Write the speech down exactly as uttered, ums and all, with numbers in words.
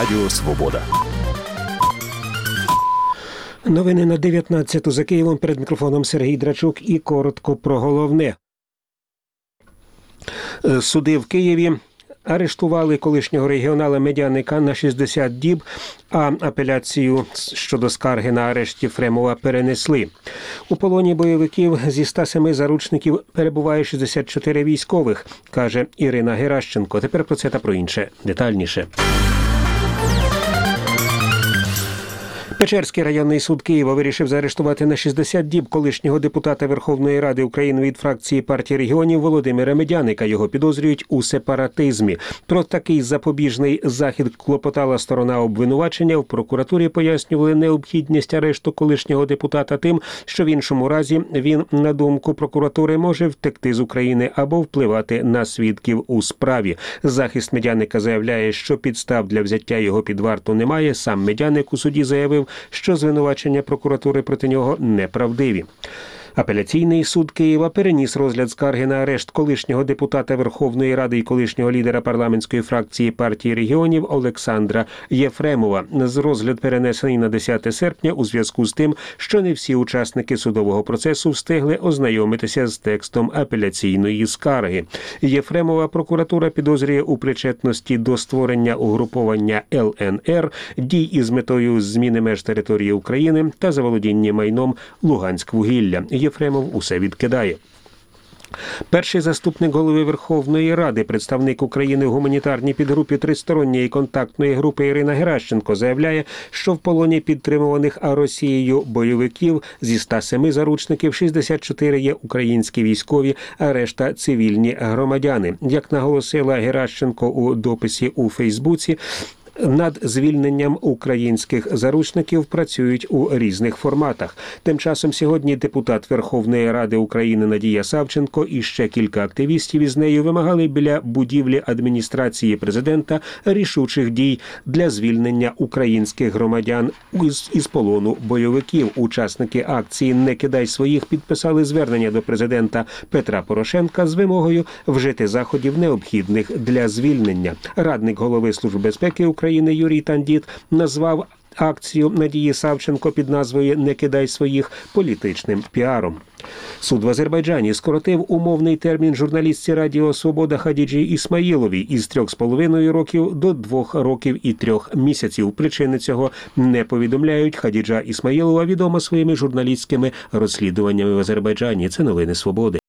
Радіо Свобода. Новини на дев'ятнадцяту за Києвом. Перед мікрофоном Сергій Драчук і коротко про головне. Суди в Києві арештували колишнього регіонала Медяника на шістдесят діб, а апеляцію щодо скарги на арешт Єфремова перенесли. У полоні бойовиків зі ста семи заручників перебуває шістдесят чотири військових, каже Ірина Геращенко. Тепер про це та про інше детальніше. Печерський районний суд Києва вирішив заарештувати на шістдесят діб колишнього депутата Верховної Ради України від фракції партії регіонів Володимира Медяника. Його підозрюють у сепаратизмі. Про такий запобіжний захід клопотала сторона обвинувачення. В прокуратурі пояснювали необхідність арешту колишнього депутата тим, що в іншому разі він, на думку прокуратури, може втекти з України або впливати на свідків у справі. Захист Медяника заявляє, що підстав для взяття його під варту немає. Сам Медяник у суді заявив, що звинувачення прокуратури проти нього неправдиві. Апеляційний суд Києва переніс розгляд скарги на арешт колишнього депутата Верховної Ради і колишнього лідера парламентської фракції партії регіонів Олександра Єфремова. З розгляд перенесений на десяте серпня у зв'язку з тим, що не всі учасники судового процесу встигли ознайомитися з текстом апеляційної скарги. Єфремова прокуратура підозрює у причетності до створення угруповання Л Н Р, дій із метою зміни меж території України та заволодіння майном Луганськвугілля. Єфремов усе відкидає. Перший заступник голови Верховної Ради, представник України в гуманітарній підгрупі Тристоронньої контактної групи Ірина Геращенко заявляє, що в полоні підтримуваних Росією бойовиків зі ста семи заручників шістдесят чотири є українські військові, а решта – цивільні громадяни. Як наголосила Геращенко у дописі у Фейсбуці, над звільненням українських заручників працюють у різних форматах. Тим часом сьогодні депутат Верховної Ради України Надія Савченко і ще кілька активістів із нею вимагали біля будівлі адміністрації президента рішучих дій для звільнення українських громадян із, із полону бойовиків. Учасники акції «Не кидай своїх» підписали звернення до президента Петра Порошенка з вимогою вжити заходів, необхідних для звільнення. Радник голови Служби безпеки України України Юрій Тандіт назвав акцію Надії Савченко під назвою «Не кидай своїх» політичним піаром. Суд в Азербайджані скоротив умовний термін журналістці Радіо Свобода Хадіджі Ісмаїловій із трьох з половиною років до двох років і трьох місяців. Причини цього не повідомляють. Хадіджа Ісмаїлова відома своїми журналістськими розслідуваннями в Азербайджані. Це новини Свободи.